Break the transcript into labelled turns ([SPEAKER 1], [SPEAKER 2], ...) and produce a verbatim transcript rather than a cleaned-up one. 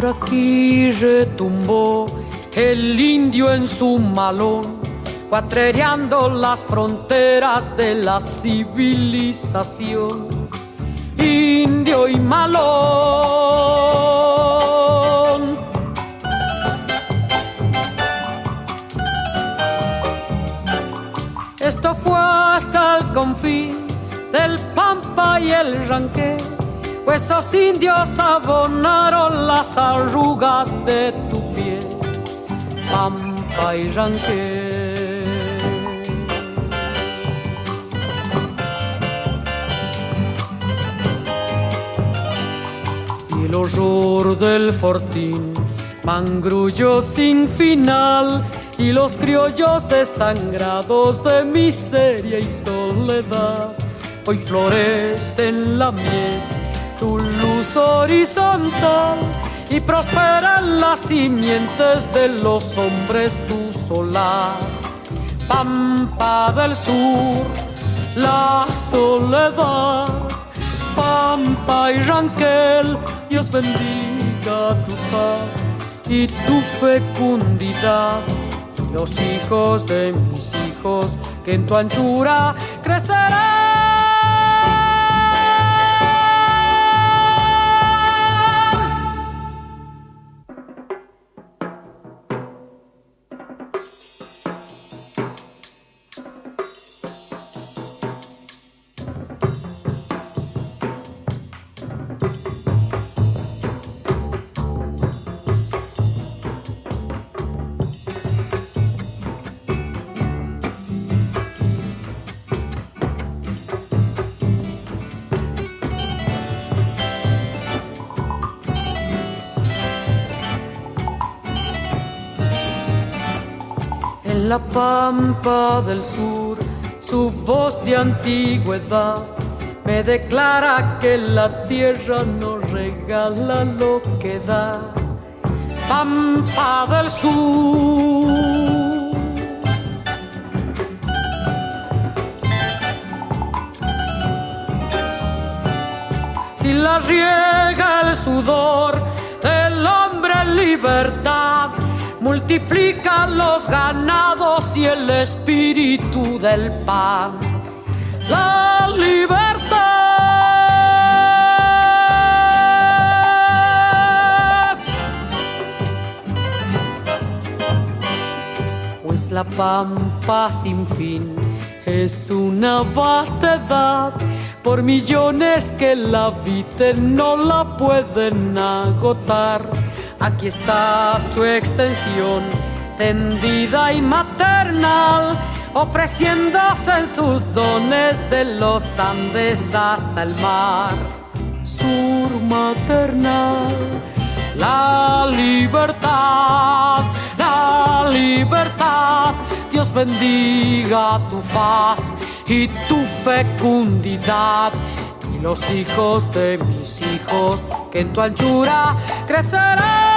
[SPEAKER 1] Por aquí retumbó el indio en su malón, cuatrereando las fronteras de la civilización. Indio y malón. Esto fue hasta el confín del Pampa y el Ranqué, pues esos indios abonaron las arrugas de tu piel, Pampa y Ranqué. Y el horror del fortín, mangrullo sin final, y los criollos desangrados de miseria y soledad, hoy florecen la mies, tu luz horizontal, y prosperan las simientes de los hombres tu solar. Pampa del sur, la soledad, Pampa y Ranquel, Dios bendiga tu paz y tu fecundidad. Los hijos de mis hijos que en tu anchura crecerán. En la Pampa del sur, su voz de antigüedad me declara que la tierra no regala lo que da. Pampa del sur. Si la riega el sudor del hombre en libertad, multiplica los ganados y el espíritu del pan. La libertad. Pues la pampa sin fin es una vastedad, por millones que la habiten no la pueden agotar. Aquí está su extensión, tendida y maternal, ofreciéndose en sus dones de los Andes hasta el mar. Sur maternal, la libertad, la libertad. Dios bendiga tu faz y tu fecundidad, y los hijos de mis hijos que en tu anchura crecerán.